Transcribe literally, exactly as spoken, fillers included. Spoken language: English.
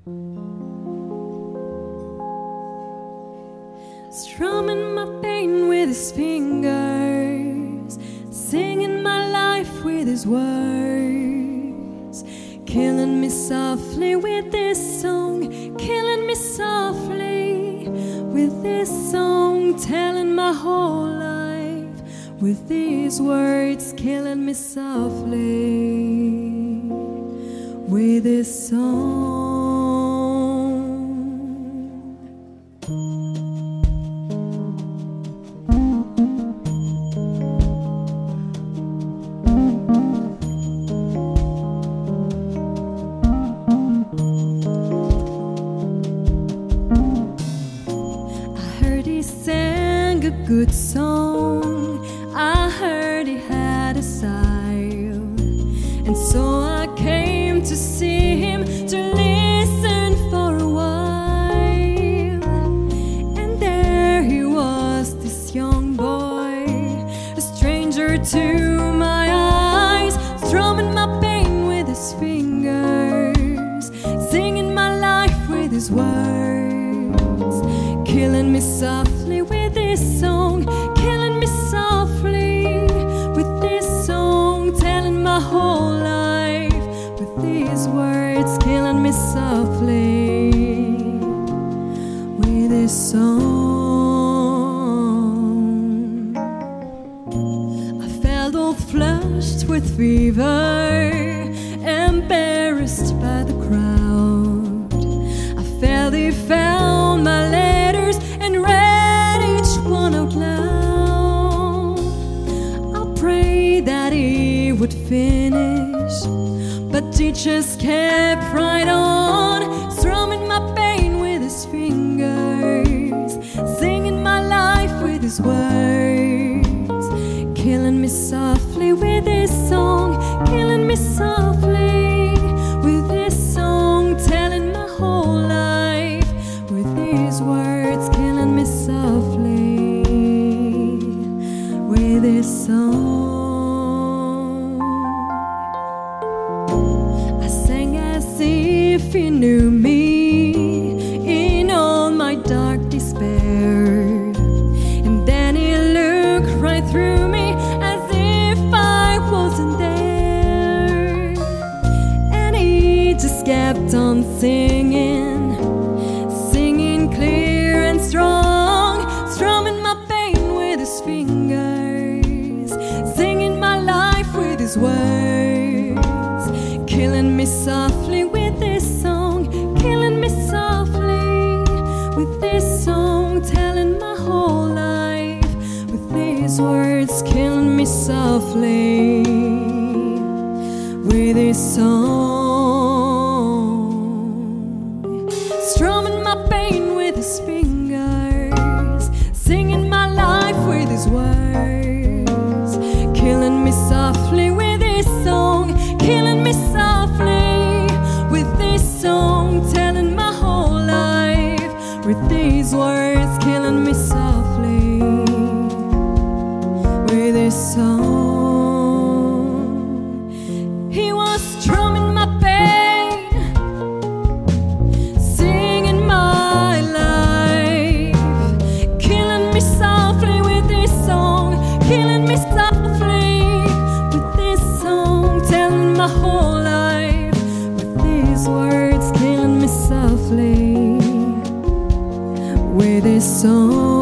Strumming my pain with his fingers, singing my life with his words, killing me softly with this song, killing me softly with this song, telling my whole life with these words, killing me softly with this song. Sang a good song, I heard he had a style, and so I came to see him, to listen for a while. And there he was, this young boy, a stranger to my eyes, strumming my pain with his fingers, singing my life with his words, killing me softly with this song, killing me softly with this song, telling my whole life with these words, killing me softly with this song. I felt all flushed with fever, embarrassed by the crowd. I felt he found my letters and read each one out loud. I prayed that he would finish, but he just kept right on, strumming my pain with his fingers, singing my life with his words, killing me softly with this song, killing me softly with this song, telling my whole life with these words, killing me softly with this song. I sang as if he knew me in all my dark despair, and then he looked right through me as if I wasn't there, and he just kept on singing, singing clear and strong, strumming my pain with his fingers, singing my life with his words, killing me softly with this song, killing me softly with this song, telling my whole life with these words, killing me softly with this song. Strumming my pain with his fingers, singing my life with his words, killing me softly with this song, killing me softly with this song, telling my whole life with these words, killing me softly with this song. He was strumming my pain, singing my life, killing me softly with this song, killing me softly with this song, telling my whole life with these words, killing me softly with this song.